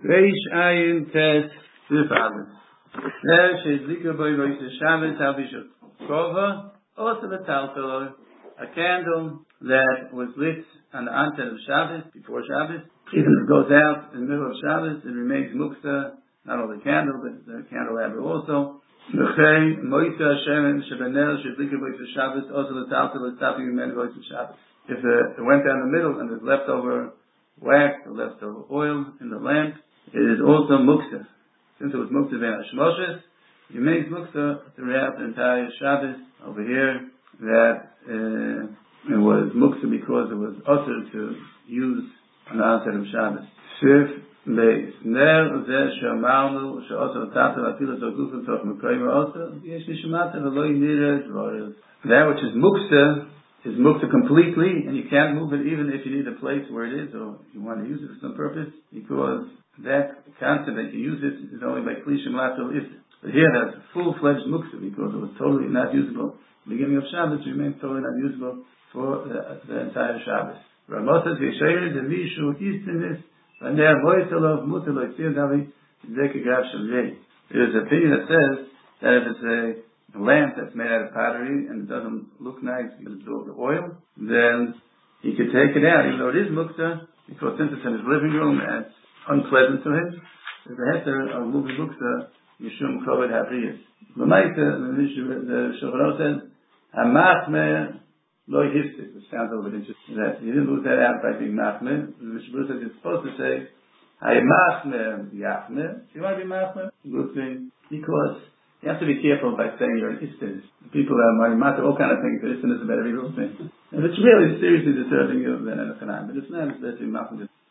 Reish Ayin Tes Sifalus. There she is Likra Boy Rosh Shabbos Habishut Kova, also the Talpilor, a candle that was lit on the onset of Shabbos, before Shabbos. Even if it goes out in the middle of Shabbos, it remains Muksa, not only the candle, but the candelabra also. Mechei Moisa Shemen Shebenel Shedlikra Boy Shabbos, also the Talpilor stopping the men Boy Shabbos. If it went down the middle and there's leftover wax or leftover oil in the lamp, it is also muksa. Since it was muksa ben Hashmoshes, you make muksa throughout the entire Shabbos. Over here, that it was muksa because it was uttered to use on the onset of Shabbos. Sif beis ner zeh shamarnu she'oter tatel afilu zogufim toch mekayim also yesh nishmata v'lo yinireh dvarim. That which is muksa completely, and you can't move it even if you need a place where it is or you want to use it for some purpose, because that concept that you use it is only by klishim latel ifit. But here that's full-fledged muksa because it was totally not usable. The beginning of Shabbos remains totally not usable for the entire Shabbos. Ramosas v'yeshayir the mishu istinis v'ner moiselov muteloi tzirdavi zekigav shavei. There's an opinion that says that if it's a lamp that's made out of pottery and it doesn't look nice because it's all the oil, then he could take it out, even though it is muksa, because since it's in his living room and it's unpleasant to him, there's a heter of moving muksa, Yishum Kovet Habriyas. The Shulchan Aruch says, Hamachmer lo hifsik, which sounds a little bit interesting, that you didn't lose that out by being machmer. The Shulchan says you're supposed to say, Hayamachmer yachmer. If you want to be machmer, good thing, because you have to be careful by saying you're an istinus. People are matter all kind of things. The istinus is a better evil thing. If it's really seriously disturbing you, then it's an but it's not. It's better to be machmer.